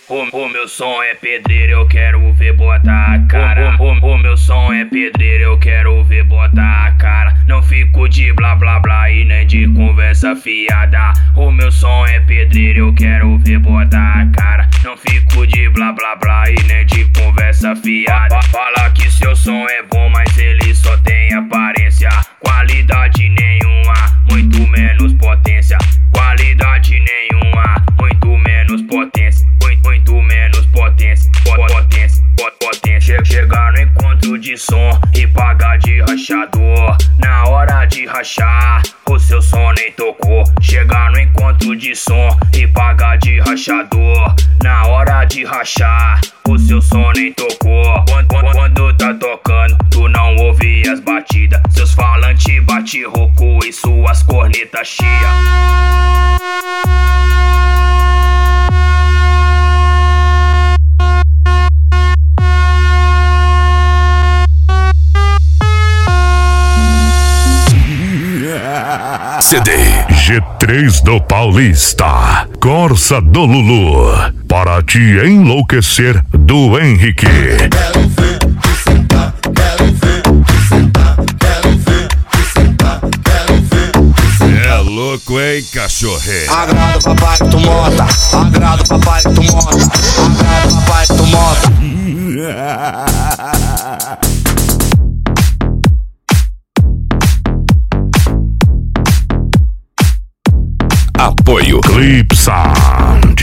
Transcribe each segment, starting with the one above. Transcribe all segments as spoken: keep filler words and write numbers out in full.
O, o meu som é pedreiro, eu quero ver botar a cara. O, o, o meu som é pedreiro, eu quero ver botar a cara. Não fico de blá blá blá e nem de conversa fiada. O meu som é pedreiro, eu quero ver botar a cara. Não fico de blá blá blá e nem de conversa fiada. Fala que seu som é bom, mas ele só tem aparência. Qualidade nenhuma, muito menos potência. Qualidade nenhuma, muito menos potência. Muito, muito menos potência. Potência, potência. Chegar no encontro de som e pagar de rachador. Na hora de rachar, o seu som nem tocou. Chegar no encontro de som e pagar de rachador. Na hora de rachar, o seu som nem tocou. Quando, quando, quando tá tocando, tu não ouve as batidas. Seus falantes bate rouco e suas cornetas chia. C D G três do Paulista, Corsa do Lulu, para te enlouquecer do Henrique. Quero ver tu sentar, quero ver tu sentar, quero ver tu sentar, quero ver tu sentar. É louco, hein, cachorreiro? Agrada o papai que tu monta, agrada o papai que tu monta, agrada o papai que tu monta. Apoio Clip Sound.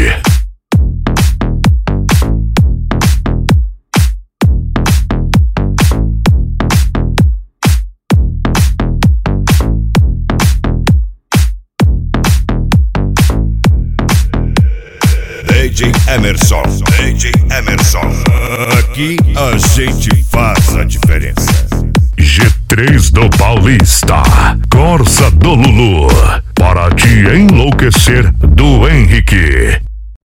D J Emerson, D J Emerson. Aqui a gente faz a diferença. G três do Paulista, Corsa do Lulu, para te enlouquecer do Henrique.